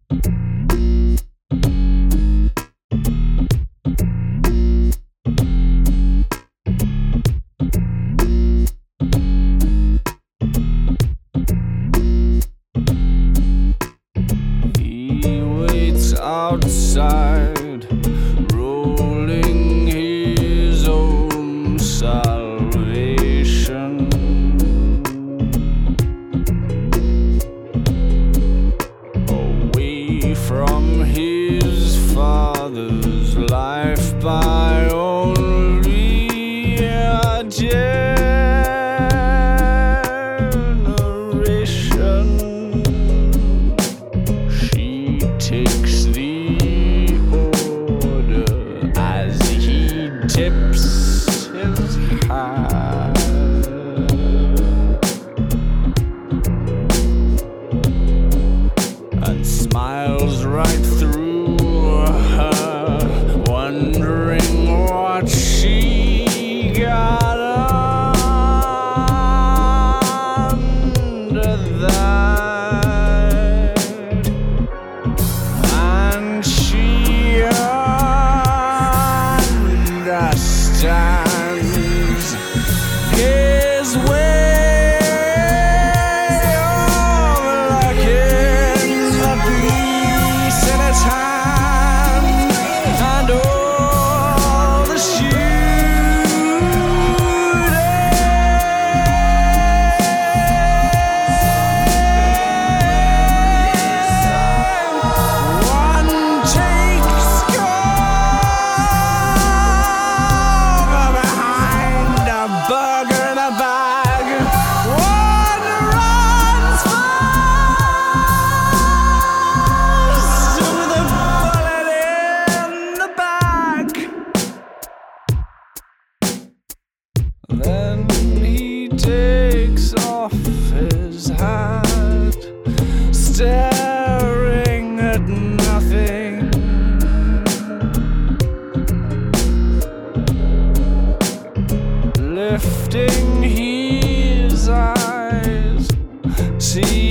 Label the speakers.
Speaker 1: He waits outside, rolling his own salvation. Away from his father's life by only a generation. She takes the order as he tips his hat and smiles right through her, wondering what she got under that. And she understands his way of looking the piece in his hand and all the one takes cover behind a burger in a bag. One runs fast with a bullet in the back. Then he takes off his hat, staring at nothing. Lifting his eyes, see